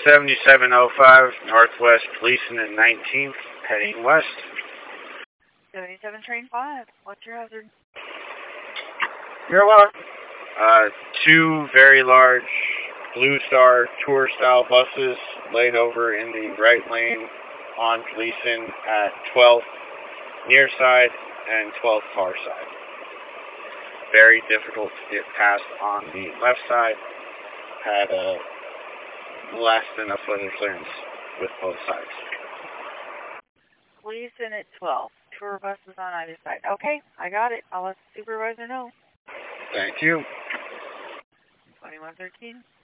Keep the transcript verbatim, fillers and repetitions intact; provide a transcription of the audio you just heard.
seventy-seven oh five, Northwest Gleason at nineteenth, heading west. seventy-seven train five, what's your hazard? You're welcome. Uh, two very large Blue Star tour-style buses laid over in the right lane on Gleason at twelfth near side and twelfth far side. Very difficult to get past on the left side. Had a less than a foot of clearance with both sides. Gleason at twelve. Tour buses on either side. Okay, I got it. I'll let the supervisor know. Thank you. twenty-one thirteen.